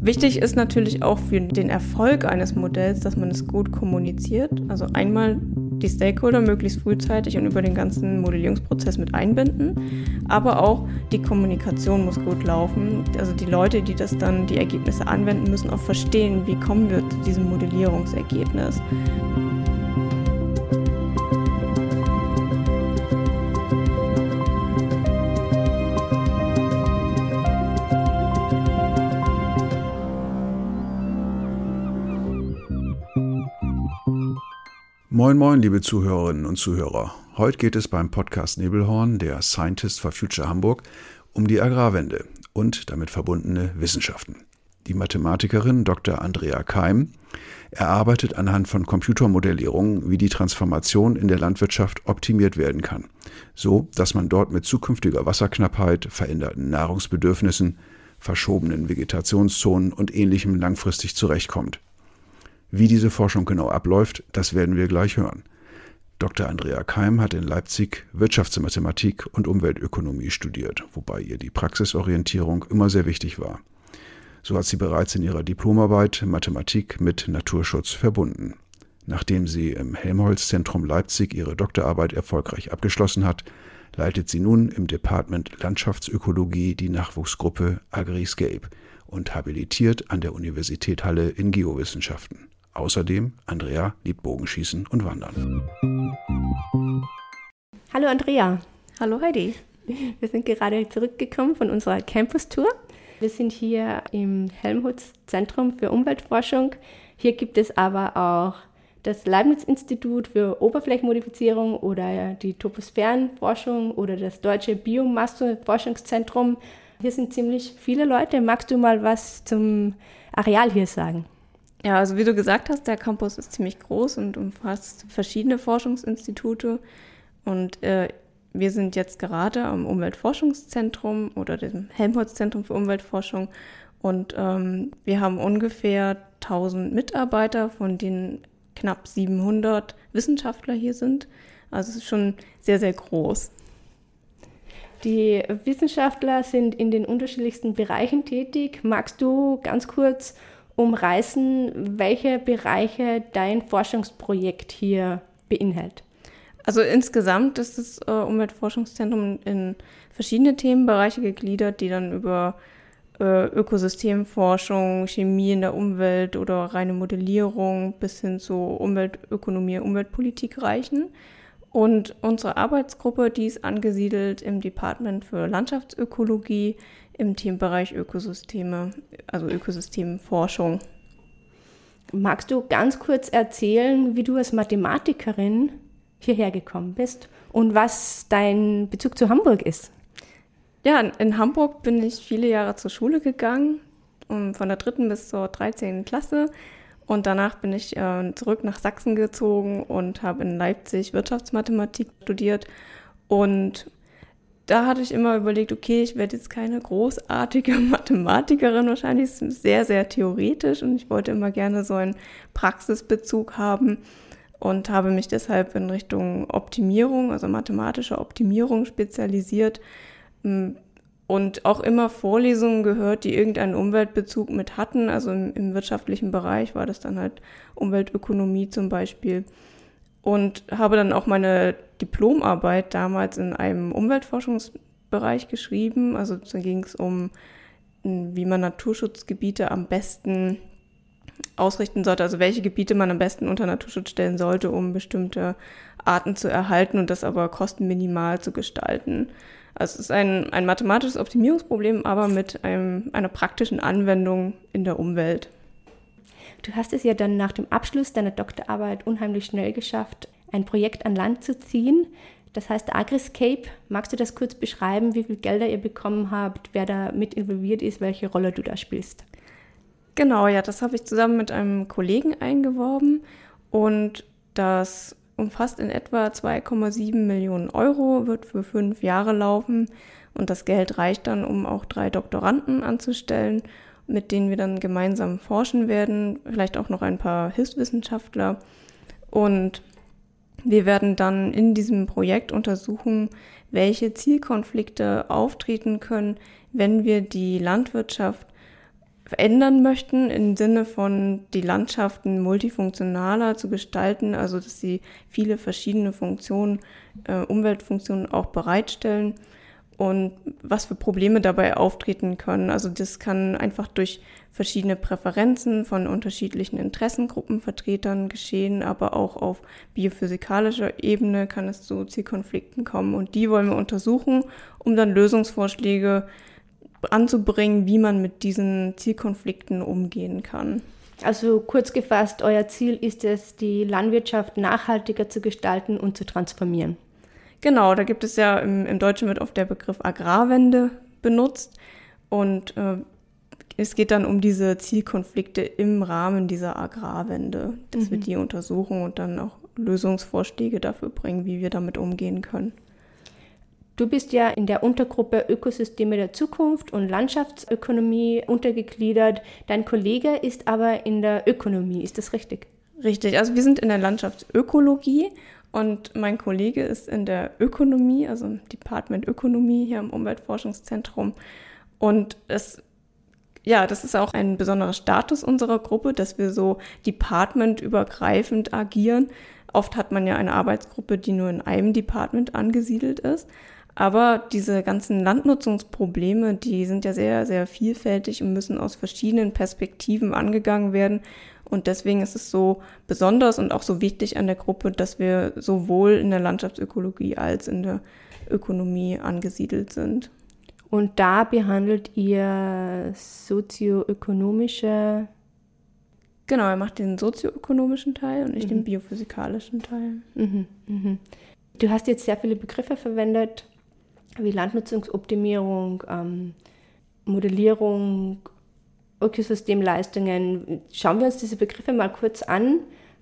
Wichtig ist natürlich auch für den Erfolg eines Modells, dass man es gut kommuniziert. Also einmal die Stakeholder möglichst frühzeitig und über den ganzen Modellierungsprozess mit einbinden. Aber auch die Kommunikation muss gut laufen. Also die Leute, die die Ergebnisse anwenden, müssen auch verstehen, wie kommen wir zu diesem Modellierungsergebnis. Moin moin, liebe Zuhörerinnen und Zuhörer. Heute geht es beim Podcast Nebelhorn der Scientists for Future Hamburg um die Agrarwende und damit verbundene Wissenschaften. Die Mathematikerin Dr. Andrea Keim erarbeitet anhand von Computermodellierung, wie die Transformation in der Landwirtschaft optimiert werden kann, so dass man dort mit zukünftiger Wasserknappheit, veränderten Nahrungsbedürfnissen, verschobenen Vegetationszonen und Ähnlichem langfristig zurechtkommt. Wie diese Forschung genau abläuft, das werden wir gleich hören. Dr. Andrea Keim hat in Leipzig Wirtschaftsmathematik und Umweltökonomie studiert, wobei ihr die Praxisorientierung immer sehr wichtig war. So hat sie bereits in ihrer Diplomarbeit Mathematik mit Naturschutz verbunden. Nachdem sie im Helmholtz-Zentrum Leipzig ihre Doktorarbeit erfolgreich abgeschlossen hat, leitet sie nun im Department Landschaftsökologie die Nachwuchsgruppe Agriscape und habilitiert an der Universität Halle in Geowissenschaften. Außerdem, Andrea liebt Bogenschießen und Wandern. Hallo Andrea. Hallo Heidi. Wir sind gerade zurückgekommen von unserer Campus-Tour. Wir sind hier im Helmholtz-Zentrum für Umweltforschung. Hier gibt es aber auch das Leibniz-Institut für Oberflächenmodifizierung oder die Troposphärenforschung oder das Deutsche Biomasse-Forschungszentrum. Hier sind ziemlich viele Leute. Magst du mal was zum Areal hier sagen? Ja, also wie du gesagt hast, der Campus ist ziemlich groß und umfasst verschiedene Forschungsinstitute. Und wir sind jetzt gerade am Umweltforschungszentrum oder dem Helmholtz-Zentrum für Umweltforschung. Und wir haben ungefähr 1000 Mitarbeiter, von denen knapp 700 Wissenschaftler hier sind. Also es ist schon sehr, sehr groß. Die Wissenschaftler sind in den unterschiedlichsten Bereichen tätig. Magst du ganz kurz umreißen, welche Bereiche dein Forschungsprojekt hier beinhaltet? Also insgesamt ist das Umweltforschungszentrum in verschiedene Themenbereiche gegliedert, die dann über Ökosystemforschung, Chemie in der Umwelt oder reine Modellierung bis hin zu Umweltökonomie, Umweltpolitik reichen. Und unsere Arbeitsgruppe, die ist angesiedelt im Department für Landschaftsökologie im Themenbereich Ökosysteme, also Ökosystemforschung. Magst du ganz kurz erzählen, wie du als Mathematikerin hierher gekommen bist und was dein Bezug zu Hamburg ist? Ja, in Hamburg bin ich viele Jahre zur Schule gegangen, von der 3. bis zur 13. Klasse. Und danach bin ich zurück nach Sachsen gezogen und habe in Leipzig Wirtschaftsmathematik studiert. Und da hatte ich immer überlegt, okay, ich werde jetzt keine großartige Mathematikerin, wahrscheinlich ist es sehr, sehr theoretisch. Und ich wollte immer gerne so einen Praxisbezug haben und habe mich deshalb in Richtung Optimierung, also mathematische Optimierung spezialisiert. Und auch immer Vorlesungen gehört, die irgendeinen Umweltbezug mit hatten. Also im wirtschaftlichen Bereich war das dann halt Umweltökonomie zum Beispiel. Und habe dann auch meine Diplomarbeit damals in einem Umweltforschungsbereich geschrieben. Also da ging es um, wie man Naturschutzgebiete am besten ausrichten sollte. Also welche Gebiete man am besten unter Naturschutz stellen sollte, um bestimmte Arten zu erhalten und das aber kostenminimal zu gestalten. Also es ist ein mathematisches Optimierungsproblem, aber mit einer praktischen Anwendung in der Umwelt. Du hast es ja dann nach dem Abschluss deiner Doktorarbeit unheimlich schnell geschafft, ein Projekt an Land zu ziehen. Das heißt Agriscape. Magst du das kurz beschreiben, wie viel Gelder ihr bekommen habt, wer da mit involviert ist, welche Rolle du da spielst? Genau, ja, das habe ich zusammen mit einem Kollegen eingeworben und das umfasst in etwa 2,7 Millionen Euro, wird für 5 Jahre laufen und das Geld reicht dann, um auch 3 Doktoranden anzustellen, mit denen wir dann gemeinsam forschen werden, vielleicht auch noch ein paar Hilfswissenschaftler. Und wir werden dann in diesem Projekt untersuchen, welche Zielkonflikte auftreten können, wenn wir die Landwirtschaft verändern möchten, im Sinne von die Landschaften multifunktionaler zu gestalten, also dass sie viele verschiedene Funktionen, Umweltfunktionen auch bereitstellen und was für Probleme dabei auftreten können. Also das kann einfach durch verschiedene Präferenzen von unterschiedlichen Interessengruppenvertretern geschehen, aber auch auf biophysikalischer Ebene kann es zu Zielkonflikten kommen und die wollen wir untersuchen, um dann Lösungsvorschläge anzubringen, wie man mit diesen Zielkonflikten umgehen kann. Also kurz gefasst, euer Ziel ist es, die Landwirtschaft nachhaltiger zu gestalten und zu transformieren. Genau, da gibt es ja im Deutschen wird oft der Begriff Agrarwende benutzt und es geht dann um diese Zielkonflikte im Rahmen dieser Agrarwende, dass wir die untersuchen und dann auch Lösungsvorschläge dafür bringen, wie wir damit umgehen können. Du bist ja in der Untergruppe Ökosysteme der Zukunft und Landschaftsökonomie untergegliedert. Dein Kollege ist aber in der Ökonomie, ist das richtig? Richtig, also wir sind in der Landschaftsökologie und mein Kollege ist in der Ökonomie, also im Department Ökonomie hier am Umweltforschungszentrum. Und das ist auch ein besonderer Status unserer Gruppe, dass wir so departmentübergreifend agieren. Oft hat man ja eine Arbeitsgruppe, die nur in einem Department angesiedelt ist. Aber diese ganzen Landnutzungsprobleme, die sind ja sehr, sehr vielfältig und müssen aus verschiedenen Perspektiven angegangen werden. Und deswegen ist es so besonders und auch so wichtig an der Gruppe, dass wir sowohl in der Landschaftsökologie als in der Ökonomie angesiedelt sind. Und da behandelt ihr sozioökonomische... Genau, er macht den sozioökonomischen Teil und ich den biophysikalischen Teil. Du hast jetzt sehr viele Begriffe verwendet, wie Landnutzungsoptimierung, Modellierung, Ökosystemleistungen. Schauen wir uns diese Begriffe mal kurz an.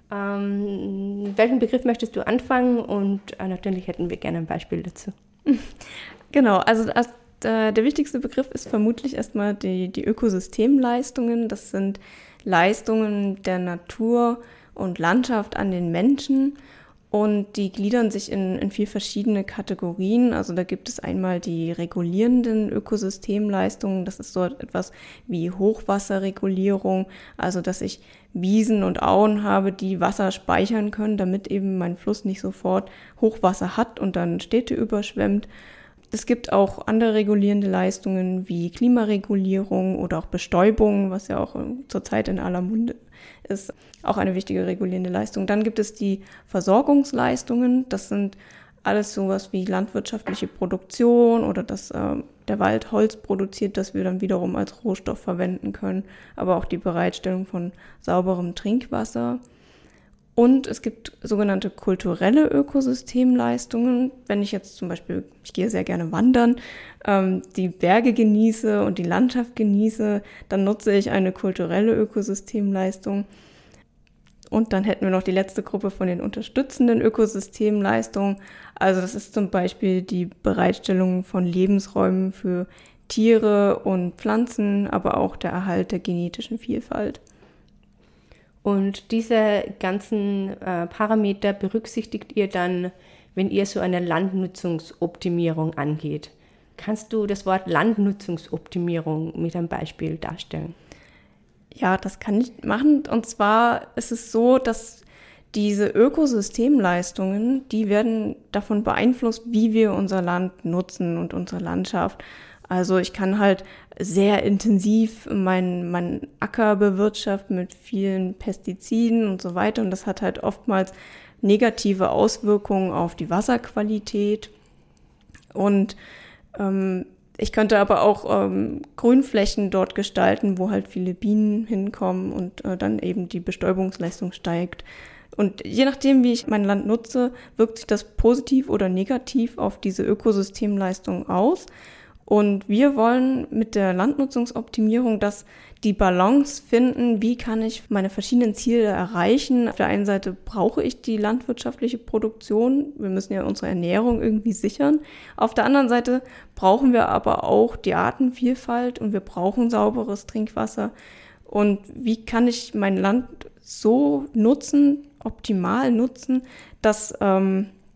Welchen Begriff möchtest du anfangen? Und natürlich hätten wir gerne ein Beispiel dazu. Genau, also der wichtigste Begriff ist vermutlich erstmal die Ökosystemleistungen. Das sind Leistungen der Natur und Landschaft an den Menschen. Und die gliedern sich in 4 verschiedene Kategorien. Also da gibt es einmal die regulierenden Ökosystemleistungen. Das ist so etwas wie Hochwasserregulierung, also dass ich Wiesen und Auen habe, die Wasser speichern können, damit eben mein Fluss nicht sofort Hochwasser hat und dann Städte überschwemmt. Es gibt auch andere regulierende Leistungen wie Klimaregulierung oder auch Bestäubung, was ja auch zurzeit in aller Munde ist, auch eine wichtige regulierende Leistung. Dann gibt es die Versorgungsleistungen, das sind alles sowas wie landwirtschaftliche Produktion oder dass der Wald Holz produziert, das wir dann wiederum als Rohstoff verwenden können, aber auch die Bereitstellung von sauberem Trinkwasser. Und es gibt sogenannte kulturelle Ökosystemleistungen. Wenn ich jetzt zum Beispiel, ich gehe sehr gerne wandern, die Berge genieße und die Landschaft genieße, dann nutze ich eine kulturelle Ökosystemleistung. Und dann hätten wir noch die letzte Gruppe von den unterstützenden Ökosystemleistungen. Also das ist zum Beispiel die Bereitstellung von Lebensräumen für Tiere und Pflanzen, aber auch der Erhalt der genetischen Vielfalt. Und diese ganzen Parameter berücksichtigt ihr dann, wenn ihr so eine Landnutzungsoptimierung angeht. Kannst du das Wort Landnutzungsoptimierung mit einem Beispiel darstellen? Ja, das kann ich machen. Und zwar ist es so, dass diese Ökosystemleistungen, die werden davon beeinflusst, wie wir unser Land nutzen und unsere Landschaft. Also ich kann halt sehr intensiv meinen Acker bewirtschaften mit vielen Pestiziden und so weiter. Und das hat halt oftmals negative Auswirkungen auf die Wasserqualität. Und ich könnte aber auch Grünflächen dort gestalten, wo halt viele Bienen hinkommen und dann eben die Bestäubungsleistung steigt. Und je nachdem, wie ich mein Land nutze, wirkt sich das positiv oder negativ auf diese Ökosystemleistung aus. Und wir wollen mit der Landnutzungsoptimierung die Balance finden, wie kann ich meine verschiedenen Ziele erreichen. Auf der einen Seite brauche ich die landwirtschaftliche Produktion, wir müssen ja unsere Ernährung irgendwie sichern. Auf der anderen Seite brauchen wir aber auch die Artenvielfalt und wir brauchen sauberes Trinkwasser. Und wie kann ich mein Land so nutzen, optimal nutzen, dass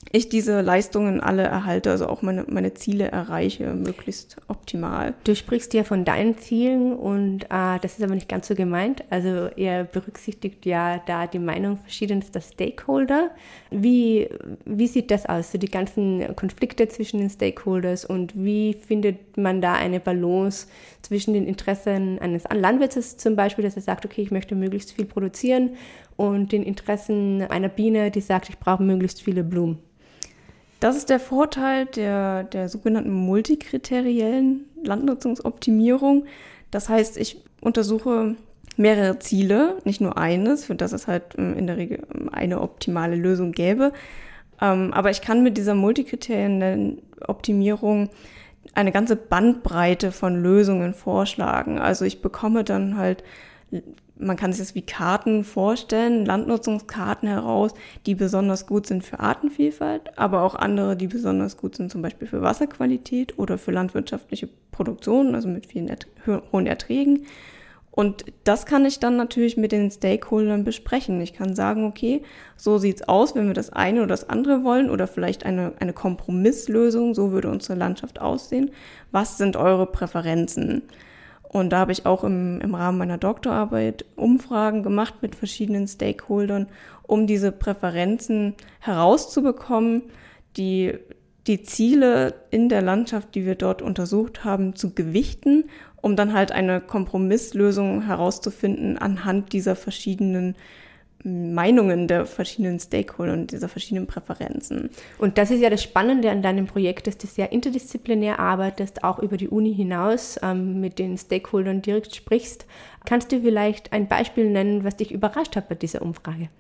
ich diese Leistungen alle erhalte, also auch meine Ziele erreiche, möglichst optimal. Du sprichst ja von deinen Zielen und das ist aber nicht ganz so gemeint. Also ihr berücksichtigt ja da die Meinung verschiedenster Stakeholder. Wie sieht das aus, so die ganzen Konflikte zwischen den Stakeholders und wie findet man da eine Balance zwischen den Interessen eines Landwirtes zum Beispiel, dass er sagt, okay, ich möchte möglichst viel produzieren und den Interessen einer Biene, die sagt, ich brauche möglichst viele Blumen? Das ist der Vorteil der sogenannten multikriteriellen Landnutzungsoptimierung. Das heißt, ich untersuche mehrere Ziele, nicht nur eines, für das es halt in der Regel eine optimale Lösung gäbe. Aber ich kann mit dieser multikriteriellen Optimierung eine ganze Bandbreite von Lösungen vorschlagen. Also ich bekomme dann halt, man kann sich das wie Karten vorstellen, Landnutzungskarten heraus, die besonders gut sind für Artenvielfalt, aber auch andere, die besonders gut sind zum Beispiel für Wasserqualität oder für landwirtschaftliche Produktion, also mit vielen hohen Erträgen. Und das kann ich dann natürlich mit den Stakeholdern besprechen. Ich kann sagen, okay, so sieht's aus, wenn wir das eine oder das andere wollen oder vielleicht eine Kompromisslösung, so würde unsere Landschaft aussehen. Was sind eure Präferenzen? Und da habe ich auch im Rahmen meiner Doktorarbeit Umfragen gemacht mit verschiedenen Stakeholdern, um diese Präferenzen herauszubekommen, die Ziele in der Landschaft, die wir dort untersucht haben, zu gewichten, um dann halt eine Kompromisslösung herauszufinden anhand dieser verschiedenen Meinungen der verschiedenen Stakeholder und dieser verschiedenen Präferenzen. Und das ist ja das Spannende an deinem Projekt, dass du sehr interdisziplinär arbeitest, auch über die Uni hinaus mit den Stakeholdern direkt sprichst. Kannst du vielleicht ein Beispiel nennen, was dich überrascht hat bei dieser Umfrage?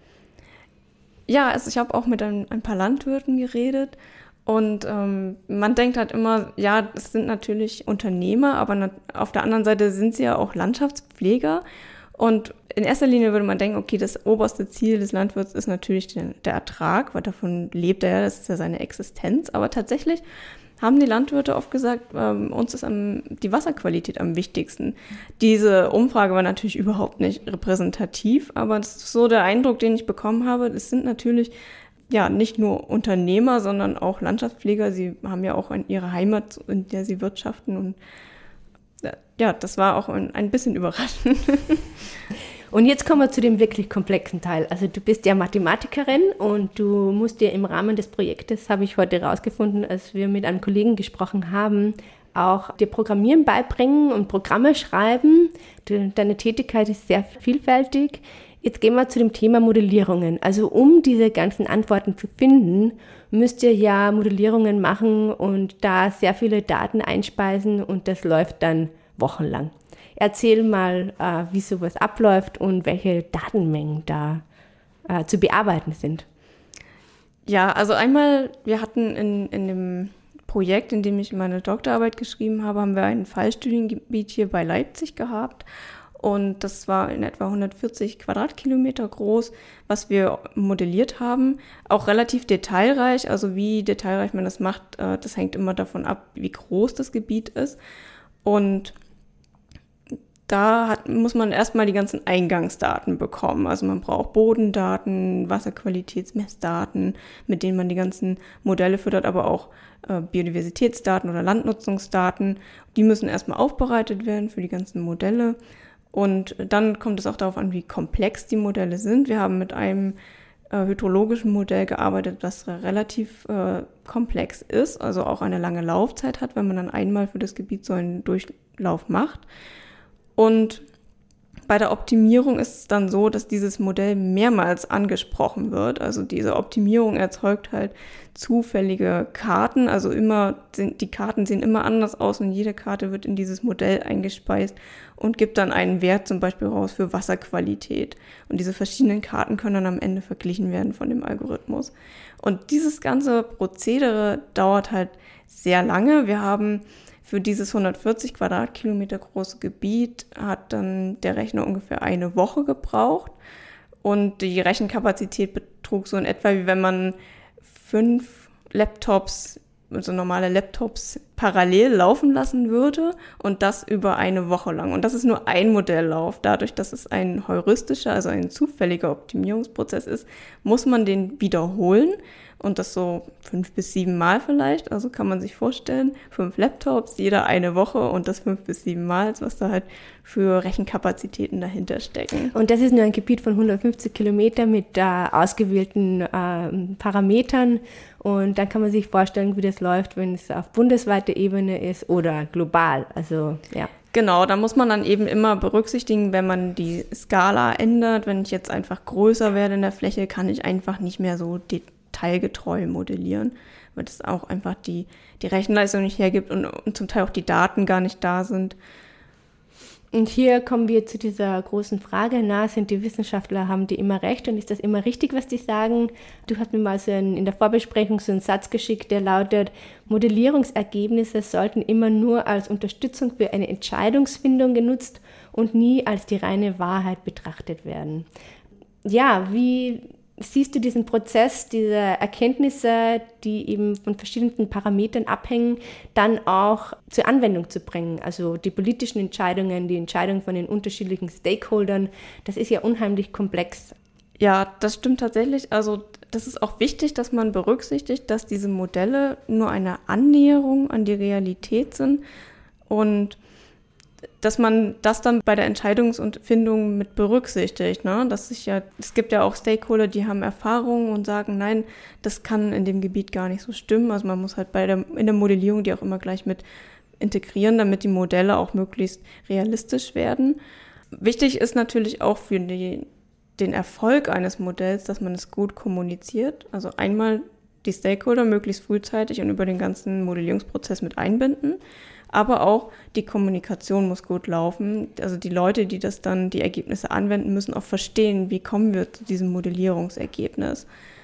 Ja, also ich habe auch mit ein paar Landwirten geredet und man denkt halt immer, ja, es sind natürlich Unternehmer, aber auf der anderen Seite sind sie ja auch Landschaftspfleger. Und in erster Linie würde man denken, okay, das oberste Ziel des Landwirts ist natürlich der Ertrag, weil davon lebt er ja, das ist ja seine Existenz. Aber tatsächlich haben die Landwirte oft gesagt, uns ist die Wasserqualität am wichtigsten. Diese Umfrage war natürlich überhaupt nicht repräsentativ, aber das ist so der Eindruck, den ich bekommen habe. Es sind natürlich ja nicht nur Unternehmer, sondern auch Landschaftspfleger. Sie haben ja auch ihre Heimat, in der sie wirtschaften und ja, das war auch ein bisschen überraschend. Und jetzt kommen wir zu dem wirklich komplexen Teil. Also du bist ja Mathematikerin und du musst dir im Rahmen des Projektes, habe ich heute herausgefunden, als wir mit einem Kollegen gesprochen haben, auch dir Programmieren beibringen und Programme schreiben. Deine Tätigkeit ist sehr vielfältig. Jetzt gehen wir zu dem Thema Modellierungen. Also um diese ganzen Antworten zu finden, müsst ihr ja Modellierungen machen und da sehr viele Daten einspeisen und das läuft dann wochenlang. Erzähl mal, wie sowas abläuft und welche Datenmengen da zu bearbeiten sind. Ja, also einmal, wir hatten in dem Projekt, in dem ich meine Doktorarbeit geschrieben habe, haben wir ein Fallstudiengebiet hier bei Leipzig gehabt. Und das war in etwa 140 Quadratkilometer groß, was wir modelliert haben. Auch relativ detailreich, also wie detailreich man das macht, das hängt immer davon ab, wie groß das Gebiet ist. Und da muss man erstmal die ganzen Eingangsdaten bekommen. Also man braucht Bodendaten, Wasserqualitätsmessdaten, mit denen man die ganzen Modelle füttert, aber auch Biodiversitätsdaten oder Landnutzungsdaten. Die müssen erstmal aufbereitet werden für die ganzen Modelle. Und dann kommt es auch darauf an, wie komplex die Modelle sind. Wir haben mit einem hydrologischen Modell gearbeitet, das relativ komplex ist, also auch eine lange Laufzeit hat, wenn man dann einmal für das Gebiet so einen Durchlauf macht. Und bei der Optimierung ist es dann so, dass dieses Modell mehrmals angesprochen wird. Also diese Optimierung erzeugt halt zufällige Karten. Also die Karten sehen immer anders aus und jede Karte wird in dieses Modell eingespeist und gibt dann einen Wert zum Beispiel raus für Wasserqualität. Und diese verschiedenen Karten können dann am Ende verglichen werden von dem Algorithmus. Und dieses ganze Prozedere dauert halt sehr lange. Wir haben für dieses 140 Quadratkilometer große Gebiet hat dann der Rechner ungefähr eine Woche gebraucht und die Rechenkapazität betrug so in etwa, wie wenn man 5 Laptops, also normale Laptops, parallel laufen lassen würde und das über eine Woche lang. Und das ist nur ein Modelllauf. Dadurch, dass es ein heuristischer, also ein zufälliger Optimierungsprozess ist, muss man den wiederholen, und das so 5 bis 7 Mal vielleicht. Also kann man sich vorstellen, 5 Laptops, jeder eine Woche und das 5 bis 7 Mal, was da halt für Rechenkapazitäten dahinter stecken. Und das ist nur ein Gebiet von 150 Kilometern mit ausgewählten Parametern. Und dann kann man sich vorstellen, wie das läuft, wenn es auf bundesweiter Ebene ist oder global. Also, ja. Genau, da muss man dann eben immer berücksichtigen, wenn man die Skala ändert. Wenn ich jetzt einfach größer werde in der Fläche, kann ich einfach nicht mehr so detailgetreu modellieren, weil das auch einfach die Rechenleistung nicht hergibt und zum Teil auch die Daten gar nicht da sind. Und hier kommen wir zu dieser großen Frage, sind die Wissenschaftler, haben die immer recht und ist das immer richtig, was die sagen? Du hast mir mal in der Vorbesprechung so einen Satz geschickt, der lautet, Modellierungsergebnisse sollten immer nur als Unterstützung für eine Entscheidungsfindung genutzt und nie als die reine Wahrheit betrachtet werden. Ja, wie siehst du diesen Prozess, diese Erkenntnisse, die eben von verschiedenen Parametern abhängen, dann auch zur Anwendung zu bringen? Also die politischen Entscheidungen, die Entscheidungen von den unterschiedlichen Stakeholdern, das ist ja unheimlich komplex. Ja, das stimmt tatsächlich. Also das ist auch wichtig, dass man berücksichtigt, dass diese Modelle nur eine Annäherung an die Realität sind und dass man das dann bei der Entscheidungsfindung mit berücksichtigt, ne? Es gibt ja auch Stakeholder, die haben Erfahrungen und sagen, nein, das kann in dem Gebiet gar nicht so stimmen. Also man muss halt in der Modellierung die auch immer gleich mit integrieren, damit die Modelle auch möglichst realistisch werden. Wichtig ist natürlich auch für den Erfolg eines Modells, dass man es gut kommuniziert. Also einmal die Stakeholder möglichst frühzeitig und über den ganzen Modellierungsprozess mit einbinden. Aber auch die Kommunikation muss gut laufen. Also die Leute, die die Ergebnisse anwenden, müssen auch verstehen, wie kommen wir zu diesem Modellierungsergebnis.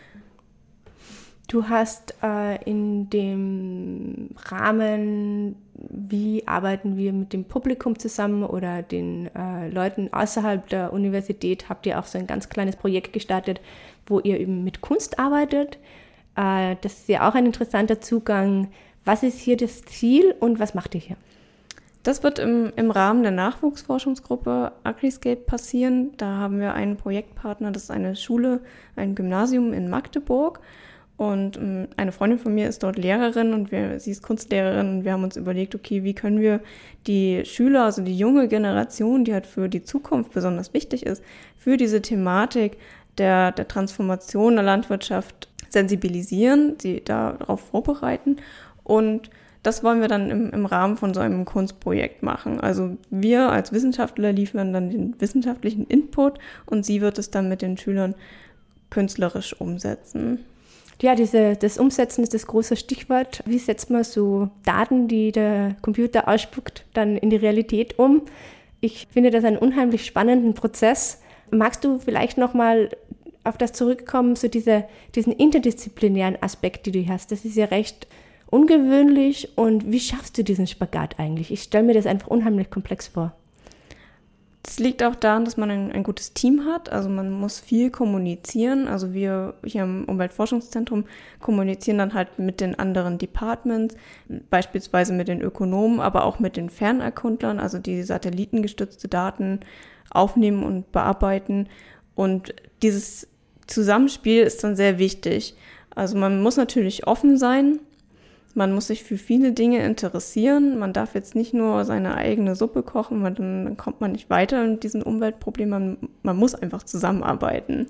Du hast in dem Rahmen, wie arbeiten wir mit dem Publikum zusammen oder den Leuten außerhalb der Universität, habt ihr auch so ein ganz kleines Projekt gestartet, wo ihr eben mit Kunst arbeitet. Das ist ja auch ein interessanter Zugang. Was ist hier das Ziel und was macht ihr hier? Das wird im Rahmen der Nachwuchsforschungsgruppe Agriscape passieren. Da haben wir einen Projektpartner, das ist eine Schule, ein Gymnasium in Magdeburg. Und eine Freundin von mir ist dort Lehrerin und sie ist Kunstlehrerin und wir haben uns überlegt, okay, wie können wir die Schüler, also die junge Generation, die halt für die Zukunft besonders wichtig ist, für diese Thematik der Transformation der Landwirtschaft sensibilisieren, sie darauf vorbereiten. Und das wollen wir dann im Rahmen von so einem Kunstprojekt machen. Also wir als Wissenschaftler liefern dann den wissenschaftlichen Input und sie wird es dann mit den Schülern künstlerisch umsetzen. Ja, das Umsetzen ist das große Stichwort. Wie setzt man so Daten, die der Computer ausspuckt, dann in die Realität um? Ich finde das einen unheimlich spannenden Prozess. Magst du vielleicht nochmal auf das zurückkommen, so diesen interdisziplinären Aspekt, den du hast? Das ist ja recht ungewöhnlich und wie schaffst du diesen Spagat eigentlich? Ich stelle mir das einfach unheimlich komplex vor. Das liegt auch daran, dass man ein gutes Team hat. Also man muss viel kommunizieren. Also wir hier im Umweltforschungszentrum kommunizieren dann halt mit den anderen Departments, beispielsweise mit den Ökonomen, aber auch mit den Fernerkundlern, also die satellitengestützte Daten aufnehmen und bearbeiten. Und dieses Zusammenspiel ist dann sehr wichtig. Also man muss natürlich offen sein. Man muss sich für viele Dinge interessieren. Man darf jetzt nicht nur seine eigene Suppe kochen, weil dann kommt man nicht weiter mit diesen Umweltproblemen. Man muss einfach zusammenarbeiten.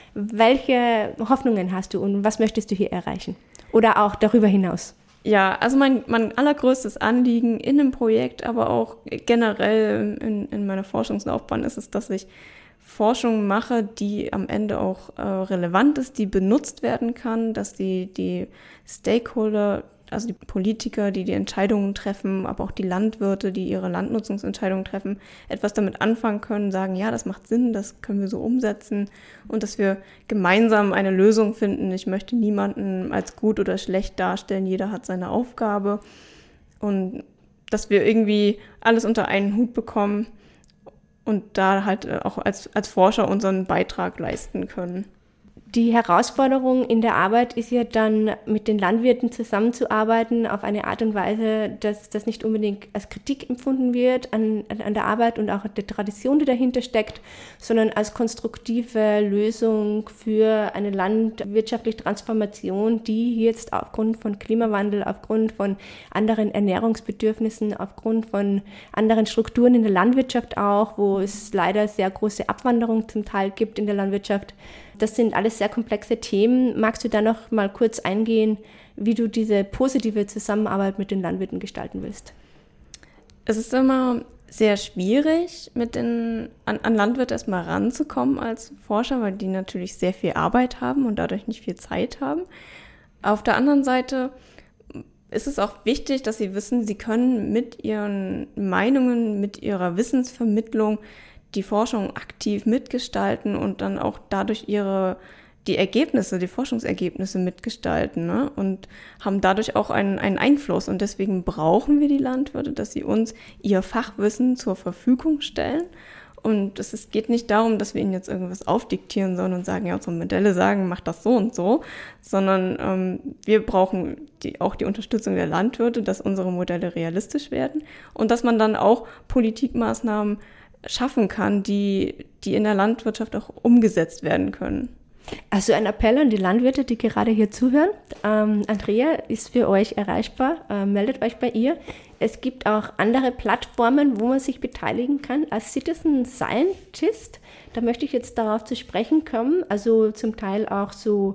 Welche Hoffnungen hast du und was möchtest du hier erreichen? Oder auch darüber hinaus? Ja, also mein allergrößtes Anliegen in einem Projekt, aber auch generell in meiner Forschungslaufbahn ist es, dass ich Forschung mache, die am Ende auch relevant ist, die benutzt werden kann, dass die Stakeholder, also die Politiker, die Entscheidungen treffen, aber auch die Landwirte, die ihre Landnutzungsentscheidungen treffen, etwas damit anfangen können, sagen, ja, das macht Sinn, das können wir so umsetzen und dass wir gemeinsam eine Lösung finden. Ich möchte niemanden als gut oder schlecht darstellen, jeder hat seine Aufgabe und dass wir irgendwie alles unter einen Hut bekommen und da halt auch als Forscher unseren Beitrag leisten können. Die Herausforderung in der Arbeit ist ja dann, mit den Landwirten zusammenzuarbeiten auf eine Art und Weise, dass das nicht unbedingt als Kritik empfunden wird an der Arbeit und auch der Tradition, die dahinter steckt, sondern als konstruktive Lösung für eine landwirtschaftliche Transformation, die jetzt aufgrund von Klimawandel, aufgrund von anderen Ernährungsbedürfnissen, aufgrund von anderen Strukturen in der Landwirtschaft auch, wo es leider sehr große Abwanderung zum Teil gibt in der Landwirtschaft. Das sind alles sehr komplexe Themen. Magst du da noch mal kurz eingehen, wie du diese positive Zusammenarbeit mit den Landwirten gestalten willst? Es ist immer sehr schwierig, an Landwirte erstmal ranzukommen als Forscher, weil die natürlich sehr viel Arbeit haben und dadurch nicht viel Zeit haben. Auf der anderen Seite ist es auch wichtig, dass sie wissen, sie können mit ihren Meinungen, mit ihrer Wissensvermittlung die Forschung aktiv mitgestalten und dann auch dadurch die Forschungsergebnisse mitgestalten, ne? Und haben dadurch auch einen Einfluss. Und deswegen brauchen wir die Landwirte, dass sie uns ihr Fachwissen zur Verfügung stellen. Und es geht nicht darum, dass wir ihnen jetzt irgendwas aufdiktieren sollen und sagen, ja, unsere Modelle sagen, mach das so und so, sondern wir brauchen auch die Unterstützung der Landwirte, dass unsere Modelle realistisch werden und dass man dann auch Politikmaßnahmen schaffen kann, die in der Landwirtschaft auch umgesetzt werden können. Also ein Appell an die Landwirte, die gerade hier zuhören. Andrea ist für euch erreichbar. Meldet euch bei ihr. Es gibt auch andere Plattformen, wo man sich beteiligen kann als Citizen Scientist. Da möchte ich jetzt darauf zu sprechen kommen. Also zum Teil auch so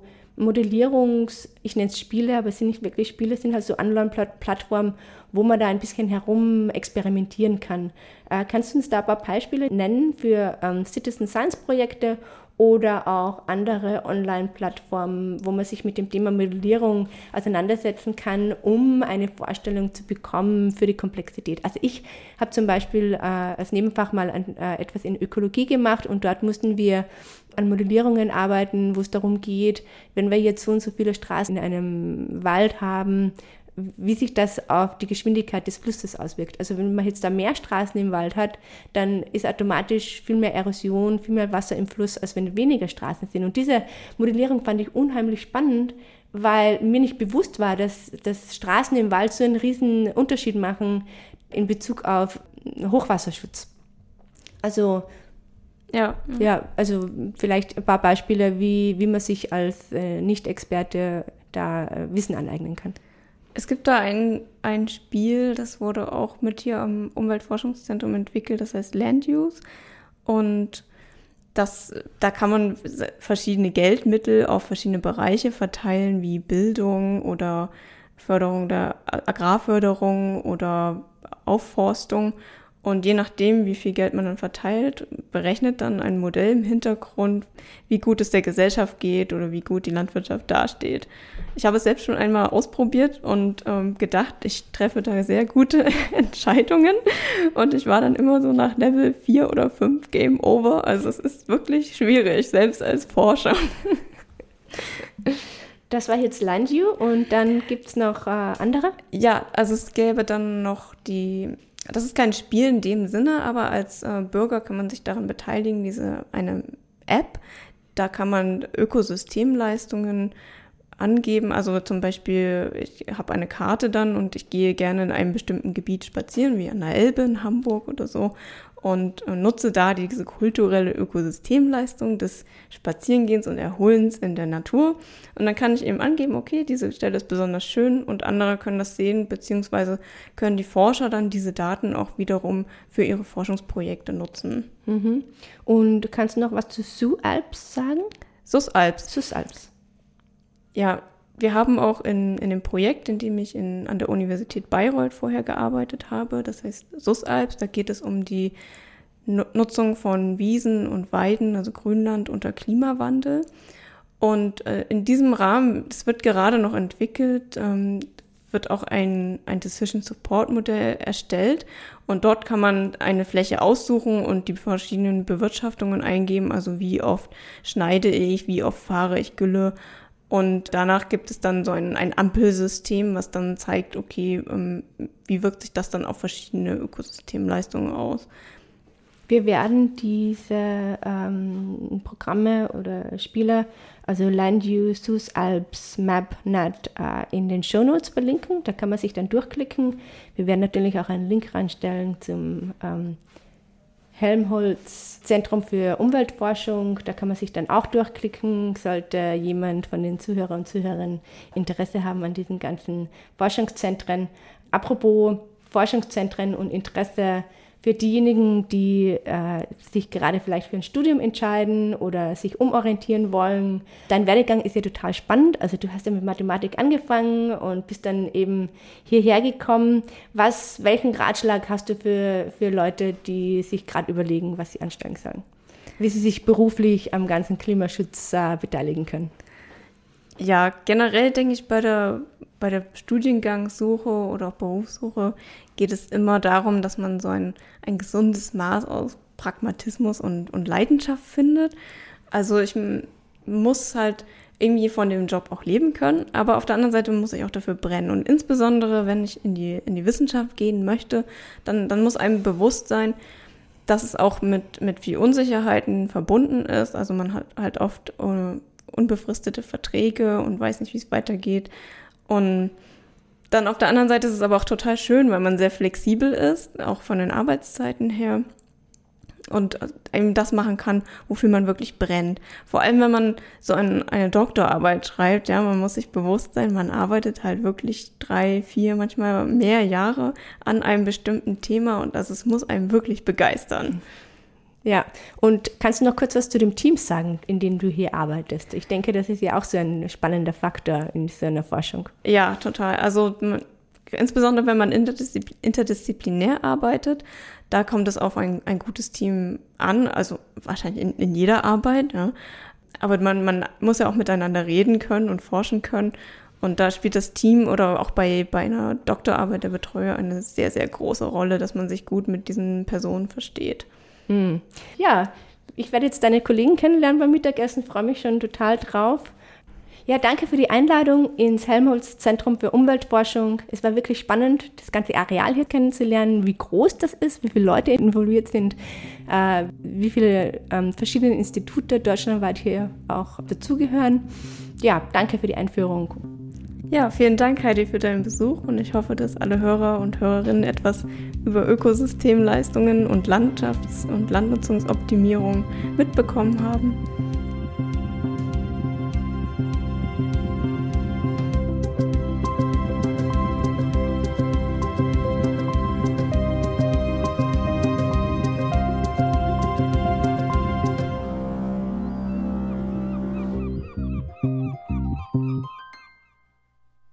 ich nenne es Spiele, aber es sind nicht wirklich Spiele, es sind halt so Online-Plattformen, wo man da ein bisschen herum experimentieren kann. Kannst du uns da ein paar Beispiele nennen für Citizen Science-Projekte oder auch andere Online-Plattformen, wo man sich mit dem Thema Modellierung auseinandersetzen kann, um eine Vorstellung zu bekommen für die Komplexität? Also ich habe zum Beispiel als Nebenfach mal etwas in Ökologie gemacht und dort mussten wir an Modellierungen arbeiten, wo es darum geht, wenn wir jetzt so und so viele Straßen in einem Wald haben, wie sich das auf die Geschwindigkeit des Flusses auswirkt. Also wenn man jetzt da mehr Straßen im Wald hat, dann ist automatisch viel mehr Erosion, viel mehr Wasser im Fluss, als wenn weniger Straßen sind. Und diese Modellierung fand ich unheimlich spannend, weil mir nicht bewusst war, dass Straßen im Wald so einen riesen Unterschied machen in Bezug auf Hochwasserschutz. Also also vielleicht ein paar Beispiele, wie man sich als Nicht-Experte da Wissen aneignen kann. Es gibt da ein Spiel, das wurde auch mit hier am Umweltforschungszentrum entwickelt, das heißt Land Use. Und da kann man verschiedene Geldmittel auf verschiedene Bereiche verteilen, wie Bildung oder Förderung der Agrarförderung oder Aufforstung. Und je nachdem, wie viel Geld man dann verteilt, berechnet dann ein Modell im Hintergrund, wie gut es der Gesellschaft geht oder wie gut die Landwirtschaft dasteht. Ich habe es selbst schon einmal ausprobiert und gedacht, ich treffe da sehr gute Entscheidungen. Und ich war dann immer so nach Level 4 oder 5 Game Over. Also es ist wirklich schwierig, selbst als Forscher. Das war jetzt LandU und dann gibt es noch andere? Ja, also es gäbe dann noch das ist kein Spiel in dem Sinne, aber als Bürger kann man sich daran beteiligen, eine App, da kann man Ökosystemleistungen angeben, also zum Beispiel, ich habe eine Karte dann und ich gehe gerne in einem bestimmten Gebiet spazieren, wie an der Elbe in Hamburg oder so, und nutze da diese kulturelle Ökosystemleistung des Spazierengehens und Erholens in der Natur. Und dann kann ich eben angeben, okay, diese Stelle ist besonders schön und andere können das sehen, beziehungsweise können die Forscher dann diese Daten auch wiederum für ihre Forschungsprojekte nutzen. Mhm. Und kannst du noch was zu SUALPS sagen? SUSALPS. Ja, wir haben auch in dem Projekt, in dem ich an der Universität Bayreuth vorher gearbeitet habe, das heißt SUSALPS, da geht es um die Nutzung von Wiesen und Weiden, also Grünland unter Klimawandel. Und in diesem Rahmen, das wird gerade noch entwickelt, wird auch ein Decision Support Modell erstellt. Und dort kann man eine Fläche aussuchen und die verschiedenen Bewirtschaftungen eingeben, also wie oft schneide ich, wie oft fahre ich Gülle. Und danach gibt es dann so ein Ampelsystem, was dann zeigt, okay, wie wirkt sich das dann auf verschiedene Ökosystemleistungen aus. Wir werden diese Programme oder Spiele, also Land Use, SUS, Alps, Map, Net, in den Shownotes verlinken. Da kann man sich dann durchklicken. Wir werden natürlich auch einen Link reinstellen zum Helmholtz Zentrum für Umweltforschung. Da kann man sich dann auch durchklicken, sollte jemand von den Zuhörern und Zuhörern Interesse haben an diesen ganzen Forschungszentren. Apropos Forschungszentren und Interesse für diejenigen, die sich gerade vielleicht für ein Studium entscheiden oder sich umorientieren wollen. Dein Werdegang ist ja total spannend. Also du hast ja mit Mathematik angefangen und bist dann eben hierher gekommen. Welchen Ratschlag hast du für Leute, die sich gerade überlegen, was sie anstellen sollen? Wie sie sich beruflich am ganzen Klimaschutz beteiligen können? Ja, generell denke ich, bei der Studiengangssuche oder auch Berufssuche geht es immer darum, dass man so ein gesundes Maß aus Pragmatismus und Leidenschaft findet. Also ich muss halt irgendwie von dem Job auch leben können, aber auf der anderen Seite muss ich auch dafür brennen. Und insbesondere, wenn ich in die Wissenschaft gehen möchte, dann muss einem bewusst sein, dass es auch mit viel Unsicherheiten verbunden ist. Also man hat halt oft unbefristete Verträge und weiß nicht, wie es weitergeht. Und dann auf der anderen Seite ist es aber auch total schön, weil man sehr flexibel ist, auch von den Arbeitszeiten her. Und eben das machen kann, wofür man wirklich brennt. Vor allem, wenn man so eine Doktorarbeit schreibt, ja, man muss sich bewusst sein, man arbeitet halt wirklich 3, 4, manchmal mehr Jahre an einem bestimmten Thema und es muss einem wirklich begeistern. Ja, und kannst du noch kurz was zu dem Team sagen, in dem du hier arbeitest? Ich denke, das ist ja auch so ein spannender Faktor in so einer Forschung. Ja, total. Also insbesondere, wenn man interdisziplinär arbeitet, da kommt es auf ein gutes Team an, also wahrscheinlich in jeder Arbeit, ja. Aber man muss ja auch miteinander reden können und forschen können. Und da spielt das Team oder auch bei einer Doktorarbeit der Betreuer eine sehr, sehr große Rolle, dass man sich gut mit diesen Personen versteht. Ja, ich werde jetzt deine Kollegen kennenlernen beim Mittagessen, freue mich schon total drauf. Ja, danke für die Einladung ins Helmholtz Zentrum für Umweltforschung. Es war wirklich spannend, das ganze Areal hier kennenzulernen, wie groß das ist, wie viele Leute involviert sind, wie viele verschiedene Institute deutschlandweit hier auch dazugehören. Ja, danke für die Einführung. Ja, vielen Dank, Heidi, für deinen Besuch und ich hoffe, dass alle Hörer und Hörerinnen etwas über Ökosystemleistungen und Landschafts- und Landnutzungsoptimierung mitbekommen haben.